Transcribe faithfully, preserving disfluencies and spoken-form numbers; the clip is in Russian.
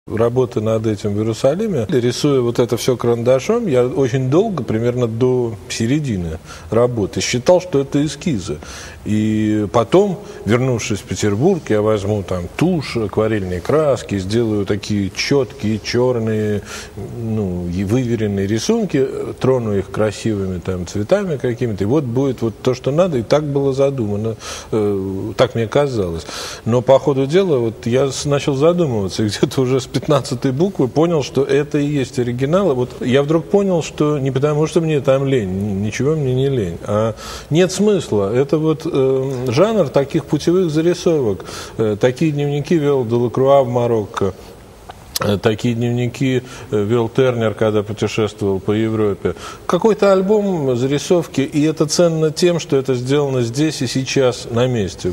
Работы над этим в Иерусалиме, рисуя вот это все карандашом, я очень долго, примерно до середины работы, считал, что это эскизы. И потом, вернувшись в Петербург, я возьму там тушь, акварельные краски, сделаю такие четкие, черные, ну, и выверенные рисунки, трону их красивыми там цветами какими-то, и вот будет вот то, что надо, и так было задумано, э, так мне казалось. Но по ходу дела вот я начал задумываться, и где-то уже с пятнадцатой буквы понял, что это и есть оригинал. Вот я вдруг понял, что не потому, что мне там лень, ничего мне не лень, а нет смысла. Это вот э, жанр таких путевых зарисовок. Э, такие дневники вел Делакруа в Марокко. Такие дневники вел Тернер, когда путешествовал по Европе. Какой-то альбом, зарисовки, и это ценно тем, что это сделано здесь и сейчас, на месте.